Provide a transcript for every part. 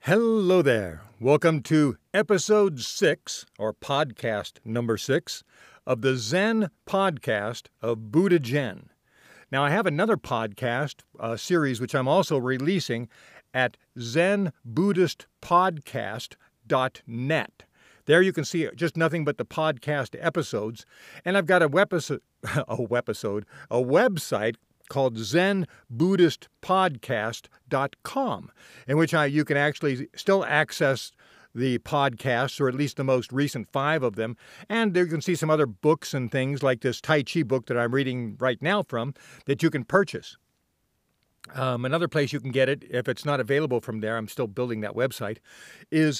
Hello there. Welcome to episode 6, or podcast number 6, of the Zen podcast of Buddha Jen. Now, I have another podcast series which I'm also releasing at zenbuddhistpodcast.net. There you can see just nothing but the podcast episodes, and I've got a website called zenbuddhistpodcast.com, in which you can actually still access the podcasts, or at least the most recent 5 of them, and you can see some other books and things like this Tai Chi book that I'm reading right now from that you can purchase. Another place you can get it, if it's not available from there, I'm still building that website, is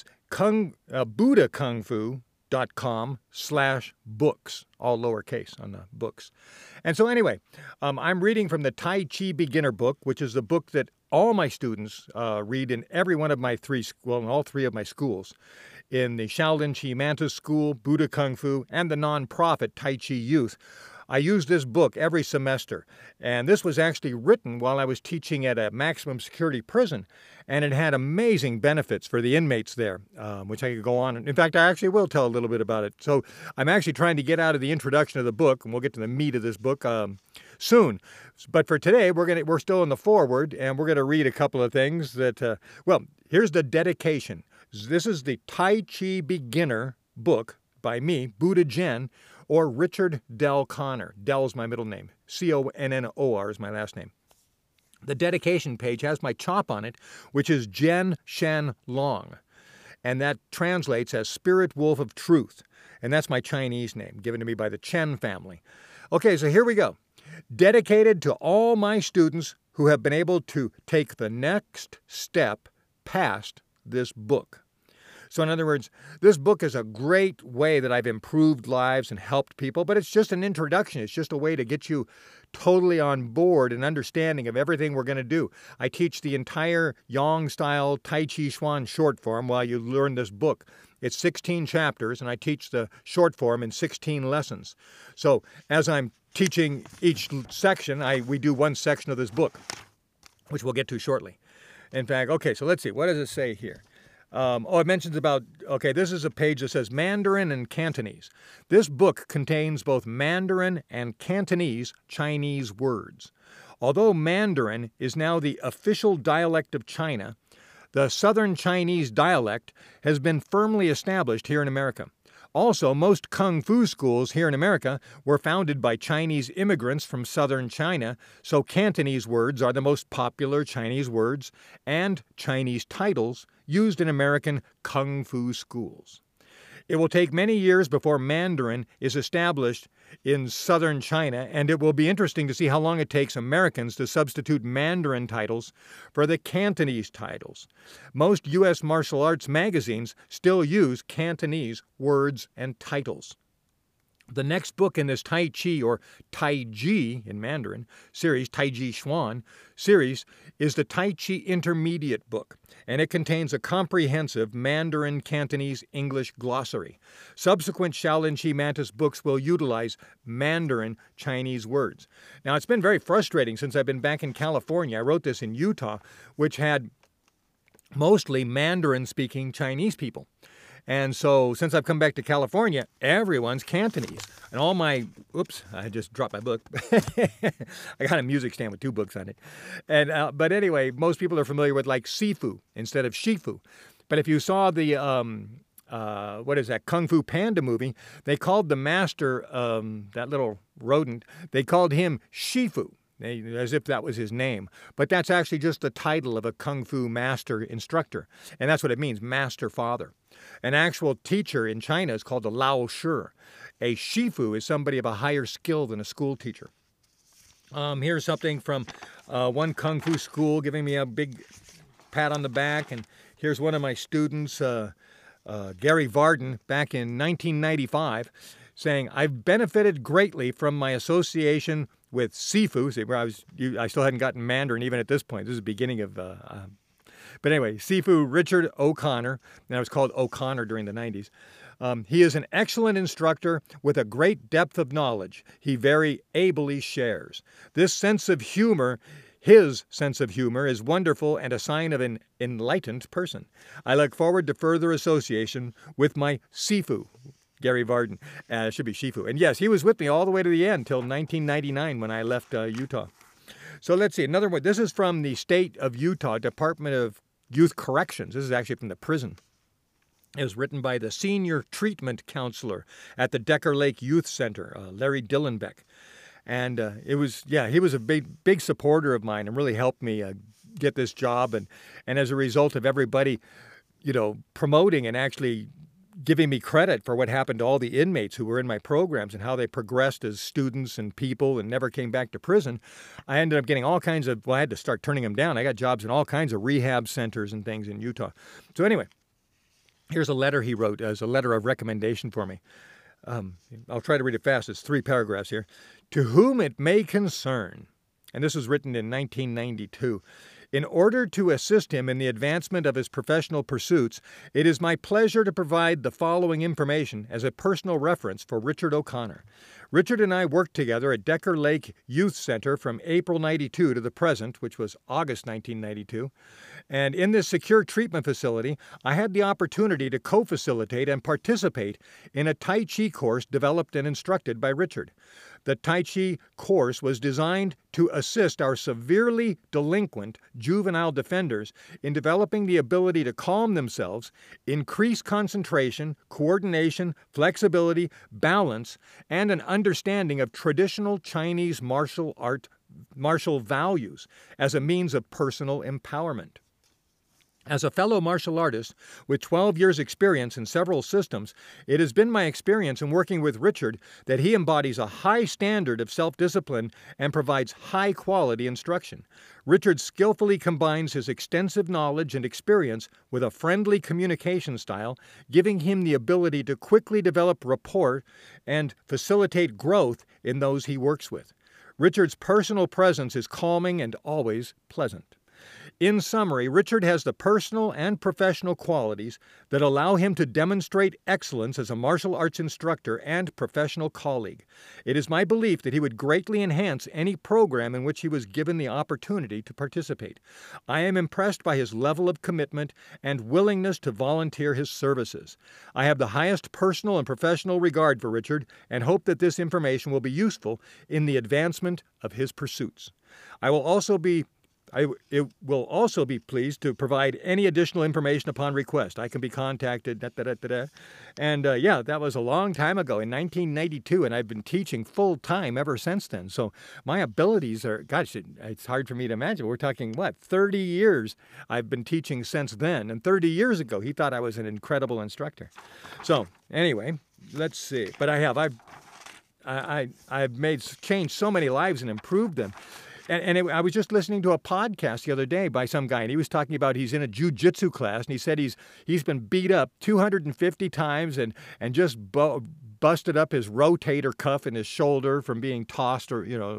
buddhakungfu.com/books, all lowercase on the books. And so anyway, I'm reading from the Tai Chi Beginner book, which is the book that all my students read in every one of my in all 3 of my schools, in the Shaolin Chi Mantis School, Buddha Kung Fu, and the nonprofit Tai Chi Youth. I use this book every semester, and this was actually written while I was teaching at a maximum security prison, and it had amazing benefits for the inmates there, which I could go on. In fact, I actually will tell a little bit about it. So I'm actually trying to get out of the introduction of the book, and we'll get to the meat of this book soon. But for today, we're still in the foreword, and we're going to read a couple of things that, here's the dedication. This is the Tai Chi Beginner book by me, Buddha Jen, or Richard Dell Connor. Dell's my middle name. Connor is my last name. The dedication page has my chop on it, which is Jen Shen Long. And that translates as Spirit Wolf of Truth. And that's my Chinese name, given to me by the Chen family. Okay, so here we go. Dedicated to all my students who have been able to take the next step past this book. So in other words, this book is a great way that I've improved lives and helped people, but it's just an introduction. It's just a way to get you totally on board and understanding of everything we're going to do. I teach the entire Yang-style Tai Chi Chuan short form while you learn this book. It's 16 chapters, and I teach the short form in 16 lessons. So as I'm teaching each section, we do one section of this book, which we'll get to shortly. In fact, okay, so let's see. What does it say here? It mentions about, this is a page that says Mandarin and Cantonese. This book contains both Mandarin and Cantonese Chinese words. Although Mandarin is now the official dialect of China, the Southern Chinese dialect has been firmly established here in America. Also, most Kung Fu schools here in America were founded by Chinese immigrants from southern China, so Cantonese words are the most popular Chinese words and Chinese titles used in American Kung Fu schools. It will take many years before Mandarin is established in southern China, and it will be interesting to see how long it takes Americans to substitute Mandarin titles for the Cantonese titles. Most U.S. martial arts magazines still use Cantonese words and titles. The next book in this Tai Chi, or Tai Ji in Mandarin, series, Tai Chi Chuan series, is the Tai Chi Intermediate book, and it contains a comprehensive Mandarin Cantonese English glossary. Subsequent Shaolin Chi Mantis books will utilize Mandarin Chinese words. Now, it's been very frustrating since I've been back in California. I wrote this in Utah, which had mostly Mandarin-speaking Chinese people. And so, since I've come back to California, everyone's Cantonese. And all my, I just dropped my book. I got a music stand with 2 books on it. And but anyway, most people are familiar with like Sifu instead of Shifu. But if you saw the, Kung Fu Panda movie, they called the master, that little rodent, they called him Shifu, as if that was his name. But that's actually just the title of a Kung Fu master instructor. And that's what it means, master father. An actual teacher in China is called a Lao Shi. A Shifu is somebody of a higher skill than a school teacher. Here's something from one Kung Fu school giving me a big pat on the back. And here's one of my students, Gary Varden, back in 1995, saying, "I've benefited greatly from my association with Sifu." See, where I still hadn't gotten Mandarin even at this point. This is the beginning of... But anyway, Sifu Richard O'Connor, and I was called O'Connor during the 90s. He is an excellent instructor with a great depth of knowledge he very ably shares. This sense of humor His sense of humor is wonderful and a sign of an enlightened person. I look forward to further association with my Sifu, Gary Varden. Should be Shifu. And yes, he was with me all the way to the end till 1999 when I left Utah. So let's see, another one. This is from the State of Utah Department of Youth Corrections. This is actually from the prison. It was written by the senior treatment counselor at the Decker Lake Youth Center, Larry Dillenbeck. And he was a big supporter of mine and really helped me get this job. And as a result of everybody, promoting and actually giving me credit for what happened to all the inmates who were in my programs and how they progressed as students and people and never came back to prison, I ended up getting all kinds of, I had to start turning them down. I got jobs in all kinds of rehab centers and things in Utah. So anyway, here's a letter he wrote as a letter of recommendation for me. I'll try to read it fast. It's 3 paragraphs here. To whom it may concern, and this was written in 1992, in order to assist him in the advancement of his professional pursuits, it is my pleasure to provide the following information as a personal reference for Richard O'Connor. Richard and I worked together at Decker Lake Youth Center from April 92 to the present, which was August 1992. And in this secure treatment facility, I had the opportunity to co-facilitate and participate in a Tai Chi course developed and instructed by Richard. The Tai Chi course was designed to assist our severely delinquent juvenile defenders in developing the ability to calm themselves, increase concentration, coordination, flexibility, balance, and an understanding of traditional Chinese martial values as a means of personal empowerment. As a fellow martial artist with 12 years' experience in several systems, it has been my experience in working with Richard that he embodies a high standard of self-discipline and provides high-quality instruction. Richard skillfully combines his extensive knowledge and experience with a friendly communication style, giving him the ability to quickly develop rapport and facilitate growth in those he works with. Richard's personal presence is calming and always pleasant. In summary, Richard has the personal and professional qualities that allow him to demonstrate excellence as a martial arts instructor and professional colleague. It is my belief that he would greatly enhance any program in which he was given the opportunity to participate. I am impressed by his level of commitment and willingness to volunteer his services. I have the highest personal and professional regard for Richard and hope that this information will be useful in the advancement of his pursuits. It will also be pleased to provide any additional information upon request. I can be contacted, And that was a long time ago in 1992, and I've been teaching full-time ever since then. So my abilities are, it's hard for me to imagine. We're talking, 30 years I've been teaching since then. And 30 years ago, he thought I was an incredible instructor. So anyway, let's see. But I've changed so many lives and improved them. I was just listening to a podcast the other day by some guy, and he was talking about he's in a jiu-jitsu class, and he said he's been beat up 250 times and just busted up his rotator cuff in his shoulder from being tossed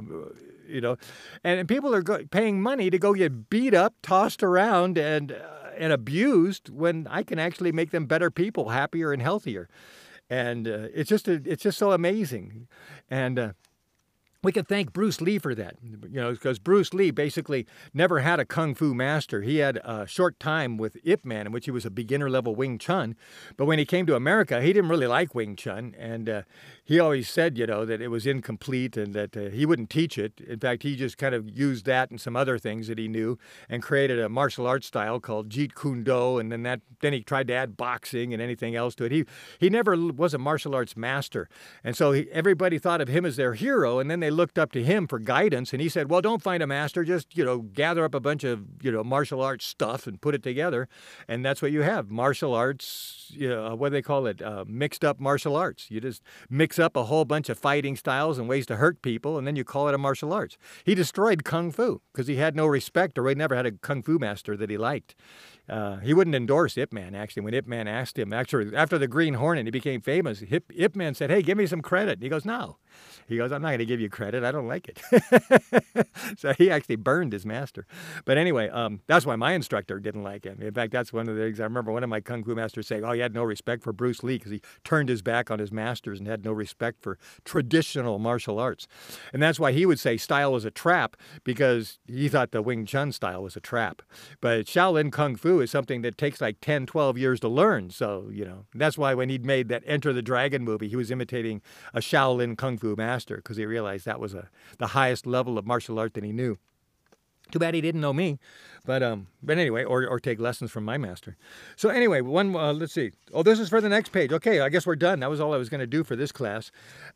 and people are paying money to go get beat up, tossed around, and abused when I can actually make them better people, happier and healthier. And it's just so amazing. And we can thank Bruce Lee for that, because Bruce Lee basically never had a kung fu master. He had a short time with Ip Man, in which he was a beginner-level Wing Chun. But when he came to America, he didn't really like Wing Chun, and he always said, that it was incomplete and that he wouldn't teach it. In fact, he just kind of used that and some other things that he knew and created a martial arts style called Jeet Kune Do, and then he tried to add boxing and anything else to it. He never was a martial arts master, and so everybody thought of him as their hero, and then they looked up to him for guidance, and he said, well, don't find a master, just, gather up a bunch of, martial arts stuff and put it together, and that's what you have, martial arts, what do they call it, mixed up martial arts. You just mix up a whole bunch of fighting styles and ways to hurt people, and then you call it a martial arts. He destroyed Kung Fu because he had no respect, or he never had a Kung Fu master that he liked. He wouldn't endorse Ip Man, actually. When Ip Man asked him, actually, after the Green Hornet, he became famous, Ip Man said, hey, give me some credit. And he goes, no. He goes, I'm not going to give you credit. I don't like it. So he actually burned his master. But anyway, that's why my instructor didn't like him. In fact, that's one of the things I remember one of my Kung Fu masters saying, he had no respect for Bruce Lee because he turned his back on his masters and had no respect for traditional martial arts. And that's why he would say style was a trap, because he thought the Wing Chun style was a trap. But Shaolin Kung Fu is something that takes like 10, 12 years to learn. So, that's why when he'd made that Enter the Dragon movie, he was imitating a Shaolin Kung Fu master because he realized that was the highest level of martial art that he knew. Too bad he didn't know me, but anyway, or take lessons from my master. So anyway, let's see. Oh, this is for the next page. Okay, I guess we're done. That was all I was going to do for this class.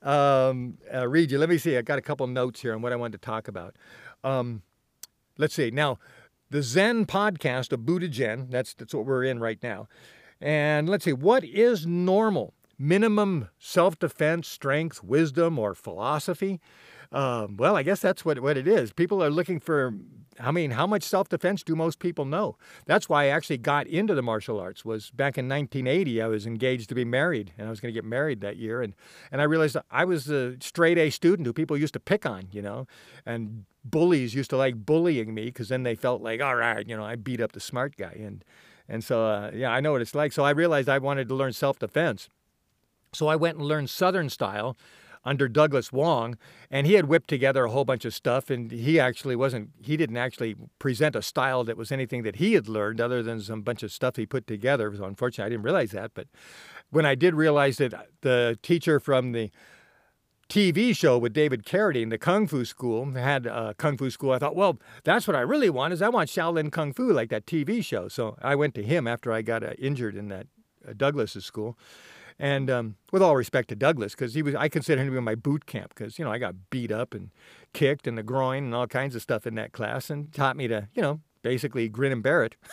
Read you. Let me see. I got a couple notes here on what I wanted to talk about. Let's see. Now, the Zen podcast of Buddha Jen. That's what we're in right now. And let's see. What is normal? Minimum self-defense, strength, wisdom, or philosophy? Well, I guess that's what it is. People are looking for, how much self-defense do most people know? That's why I actually got into the martial arts. Was back in 1980, I was engaged to be married, and I was going to get married that year. And I realized that I was a straight-A student who people used to pick on, and bullies used to like bullying me because then they felt like, all right, I beat up the smart guy. And so, I know what it's like. So I realized I wanted to learn self-defense. So I went and learned Southern style under Douglas Wong, and he had whipped together a whole bunch of stuff, and he didn't actually present a style that was anything that he had learned other than some bunch of stuff he put together. So unfortunately, I didn't realize that. But when I did realize that the teacher from the TV show with David Carradine, the Kung Fu School, had a Kung Fu school, I thought, well, that's what I really want, is I want Shaolin Kung Fu like that TV show. So I went to him after I got injured in that Douglas's school. And with all respect to Douglas, because I consider him to be my boot camp, because, I got beat up and kicked in the groin and all kinds of stuff in that class, and taught me to, basically grin and bear it.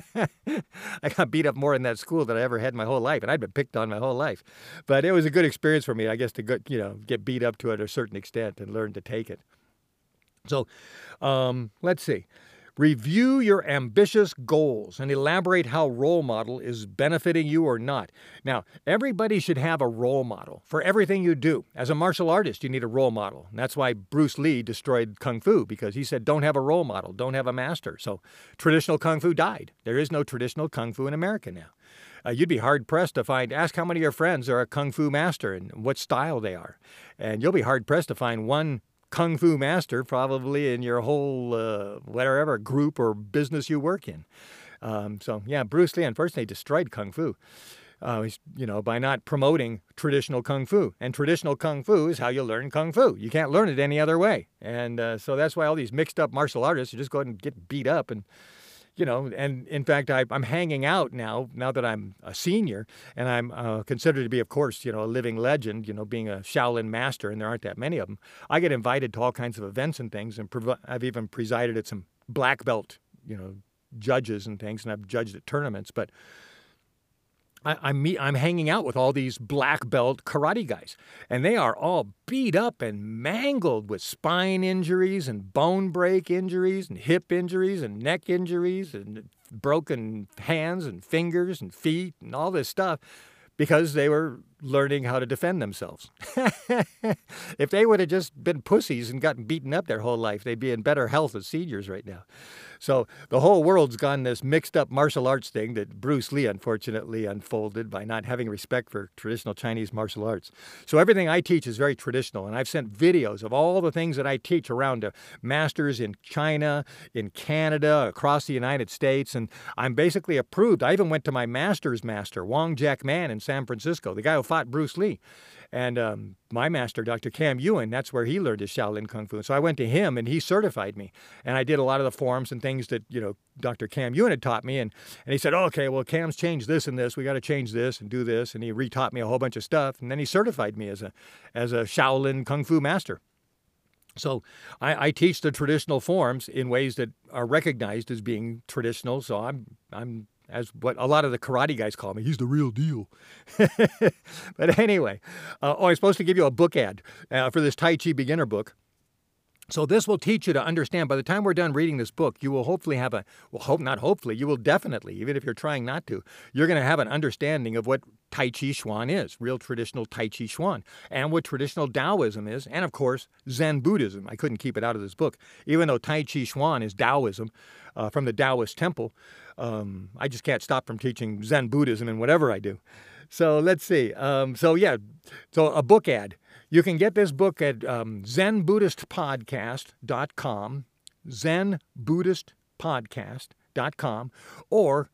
I got beat up more in that school than I ever had in my whole life, and I'd been picked on my whole life. But it was a good experience for me, I guess, to get beat up to it a certain extent and learn to take it. So let's see. Review your ambitious goals and elaborate how role model is benefiting you or not. Now, everybody should have a role model for everything you do. As a martial artist, you need a role model. And that's why Bruce Lee destroyed Kung Fu, because he said, don't have a role model, don't have a master. So traditional Kung Fu died. There is no traditional Kung Fu in America now. You'd be hard-pressed to ask how many of your friends are a Kung Fu master and what style they are. And you'll be hard-pressed to find one Kung Fu master probably in your whole whatever group or business you work in. Bruce Lee unfortunately destroyed Kung Fu, by not promoting traditional Kung Fu. And traditional Kung Fu is how you learn Kung Fu. You can't learn it any other way. And so that's why all these mixed up martial artists just go ahead and get beat up. And and in fact, I'm hanging out now that I'm a senior, and I'm considered to be, of course, a living legend, being a Shaolin master, and there aren't that many of them. I get invited to all kinds of events and things, and I've even presided at some black belt, judges and things, and I've judged at tournaments, but I'm hanging out with all these black belt karate guys, and they are all beat up and mangled with spine injuries and bone break injuries and hip injuries and neck injuries and broken hands and fingers and feet and all this stuff because they were learning how to defend themselves. If they would have just been pussies and gotten beaten up their whole life, they'd be in better health as seniors right now. So the whole world's gone this mixed up martial arts thing that Bruce Lee unfortunately unfolded by not having respect for traditional Chinese martial arts. So everything I teach is very traditional, and I've sent videos of all the things that I teach around to masters in China, in Canada, across the United States, and I'm basically approved. I even went to my master's master, Wong Jack Man in San Francisco, the guy who fought Bruce Lee. And my master, Dr. Cam Yuen, that's where he learned his Shaolin Kung Fu. So I went to him, and he certified me. And I did a lot of the forms and things that, Dr. Cam Yuen had taught me. And he said, okay, well, Cam's changed this and this. We got to change this and do this. And he retaught me a whole bunch of stuff. And then he certified me as a Shaolin Kung Fu master. So I teach the traditional forms in ways that are recognized as being traditional. So I'm as what a lot of the karate guys call me. He's the real deal. But anyway, I'm supposed to give you a book ad for this Tai Chi beginner book. So this will teach you to understand. By the time we're done reading this book, you will hopefully have not hopefully, you will definitely, even if you're trying not to, you're going to have an understanding of what Tai Chi Chuan is, real traditional Tai Chi Chuan, and what traditional Taoism is, and of course, Zen Buddhism. I couldn't keep it out of this book. Even though Tai Chi Chuan is Taoism from the Taoist temple, I just can't stop from teaching Zen Buddhism in whatever I do. So let's see. So a book ad. You can get this book at ZenBuddhistPodcast.com, ZenBuddhistPodcast.com, or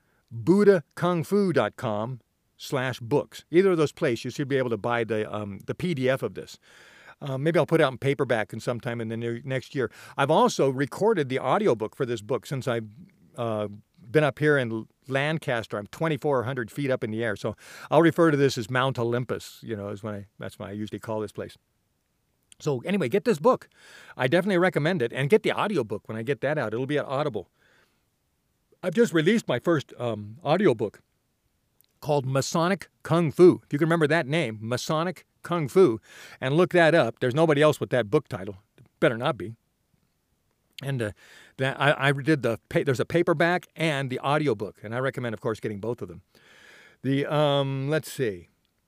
BuddhaKungFu.com/books. Either of those places, you should be able to buy the PDF of this. Maybe I'll put it out in paperback in sometime in the next year. I've also recorded the audiobook for this book since I've been up here in Lancaster. I'm 2,400 feet up in the air, so I'll refer to this as Mount Olympus. That's what I usually call this place. So anyway, get this book. I definitely recommend it, and get the audiobook when I get that out. It'll be at Audible. I've just released my first audiobook called Masonic Kung Fu. If you can remember that name, Masonic Kung Fu, and look that up. There's nobody else with that book title. Better not be. And I did there's a paperback and the audiobook, and I recommend, of course, getting both of them. Let's see.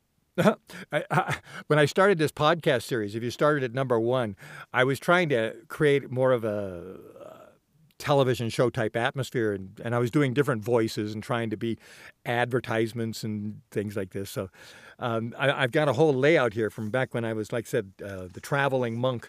When I started this podcast series, if you started at number 1, I was trying to create more of a television show type atmosphere, and I was doing different voices and trying to be advertisements and things like this. So I've got a whole layout here from back when I was, like I said, the traveling monk.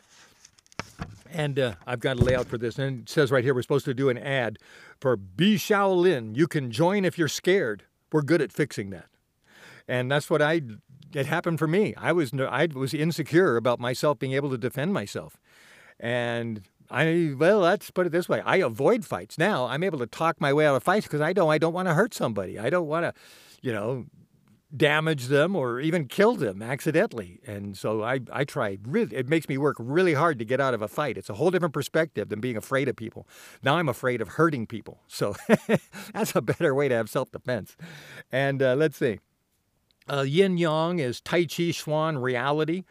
And I've got a layout for this. And it says right here, we're supposed to do an ad for Bi Shaolin. You can join if you're scared. We're good at fixing that. And that's what it happened for me. I was insecure about myself being able to defend myself. And let's put it this way. I avoid fights. Now I'm able to talk my way out of fights because I don't want to hurt somebody. I don't want to, damage them or even kill them accidentally. And so I try really, it makes me work really hard to get out of a fight. It's a whole different perspective than being afraid of people. Now I'm afraid of hurting people. So that's a better way to have self-defense. And let's see. Yin Yang is Tai Chi Chuan reality.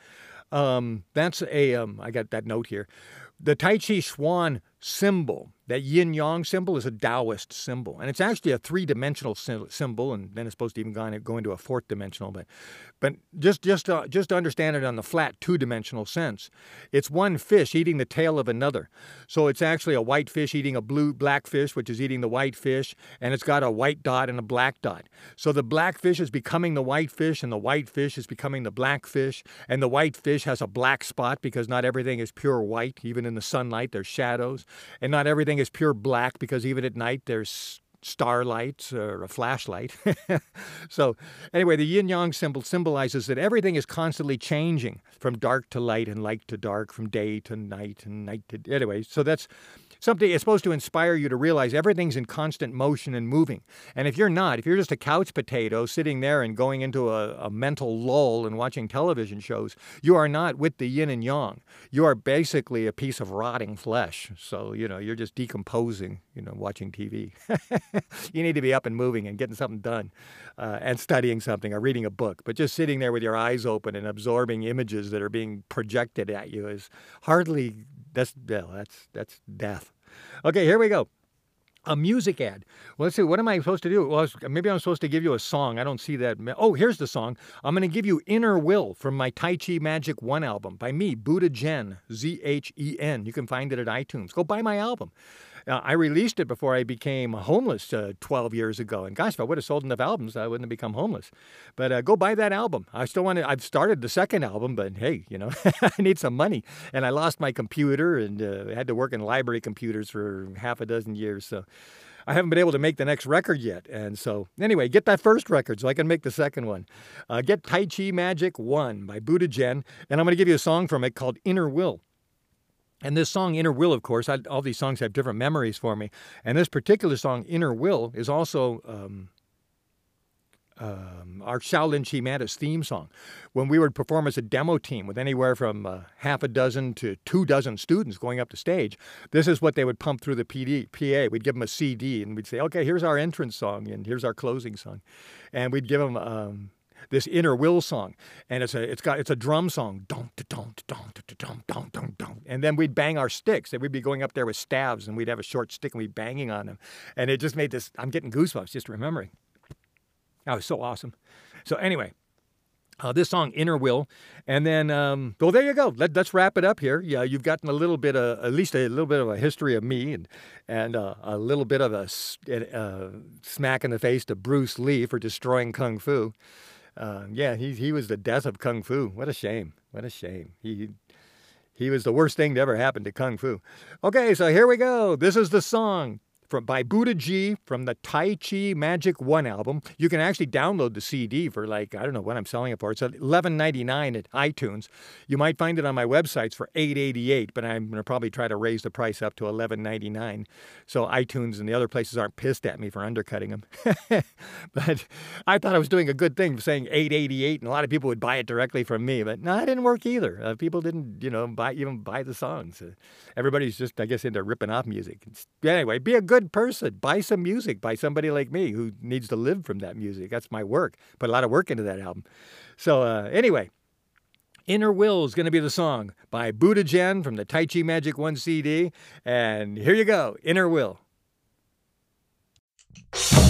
That's I got that note here. The Tai Chi Chuan symbol, that yin yang symbol, is a Taoist symbol. And it's actually a 3-dimensional symbol, and then it's supposed to even go into a 4th dimensional. But just to understand it on the flat 2-dimensional sense, it's one fish eating the tail of another. So it's actually a white fish eating a black fish, which is eating the white fish, and it's got a white dot and a black dot. So the black fish is becoming the white fish, and the white fish is becoming the black fish, and the white fish has a black spot because not everything is pure white. Even in the sunlight, there's shadows. And not everything is pure black because even at night there's starlight or a flashlight. So anyway, the yin-yang symbol symbolizes that everything is constantly changing from dark to light and light to dark, from day to night and night to... Anyway, so that's something. It's supposed to inspire you to realize everything's in constant motion and moving. And if you're just a couch potato sitting there and going into a mental lull and watching television shows, you are not with the yin and yang. You are basically a piece of rotting flesh. So, you're just decomposing, watching TV. You need to be up and moving and getting something done and studying something or reading a book. But just sitting there with your eyes open and absorbing images that are being projected at you is hardly... That's death. Okay, here we go. A music ad. Well, let's see. What am I supposed to do? Well, maybe I'm supposed to give you a song. I don't see that. Oh, here's the song. I'm going to give you Inner Will from my Tai Chi Magic 1 album by me, Buddha Jen, Z-H-E-N. You can find it at iTunes. Go buy my album. I released it before I became homeless 12 years ago. And gosh, if I would have sold enough albums, I wouldn't have become homeless. But go buy that album. I've started the second album, but hey, I need some money. And I lost my computer and had to work in library computers for half a dozen years. So I haven't been able to make the next record yet. And so anyway, get that first record so I can make the second one. Get Tai Chi Magic 1 by Buddha Jen. And I'm going to give you a song from it called Inner Will. And this song, Inner Will, of course, all these songs have different memories for me. And this particular song, Inner Will, is also our Shaolin Chi Mantis theme song. When we would perform as a demo team with anywhere from half a dozen to 24 students going up to stage, this is what they would pump through the PA. We'd give them a CD and we'd say, okay, here's our entrance song and here's our closing song. And we'd give them... this Inner Will song, and it's a drum song, dum dum dum dum dum dum dum, and then we'd bang our sticks, and we'd be going up there with staves, and we'd have a short stick, and we'd be banging on them, and it just made this. I'm getting goosebumps just remembering. That was so awesome. So anyway. This song, Inner Will, and then, well, there you go. Let's wrap it up here. Yeah, you've gotten a little bit of, at least a little bit of a history of me, and a little bit of a smack in the face to Bruce Lee for destroying Kung Fu. Yeah, he was the death of Kung Fu. What a shame. What a shame. He was the worst thing to ever happen to Kung Fu. Okay, so here we go. This is the song. By Buddha G from the Tai Chi Magic 1 album. You can actually download the CD for like, I don't know what I'm selling it for. It's $11.99 at iTunes. You might find it on my websites for $8.88, but I'm going to probably try to raise the price up to $11.99 so iTunes and the other places aren't pissed at me for undercutting them. But I thought I was doing a good thing saying $8.88, and a lot of people would buy it directly from me, but no, it didn't work either. People didn't, even buy the songs. Everybody's just, I guess, into ripping off music. Anyway, be a good person. Buy some music by somebody like me who needs to live from that music. That's my work. Put a lot of work into that album. So anyway, Inner Will is going to be the song by Buddha Jen from the Tai Chi Magic 1 CD. And here you go, Inner Will.